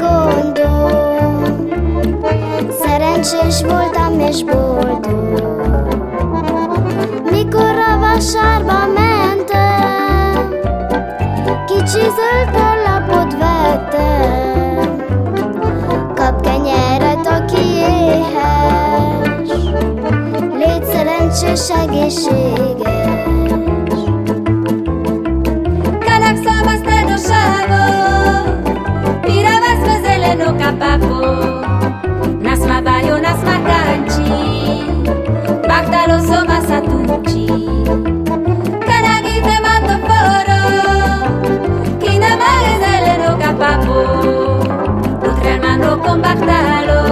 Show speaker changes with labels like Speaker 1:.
Speaker 1: gondom. Szerencsés voltam és boldog, mikor a vasárba mentem, kicsi zöld lapot vettem. Kap kenyeret, aki éhes, légy szerencsés, egészséges.
Speaker 2: No capapo, nas mabayo, nas macanchi, bactalo soma satunchi. Kanagi te mando foro, kina magazele no capapo, utre el mando con bactalo.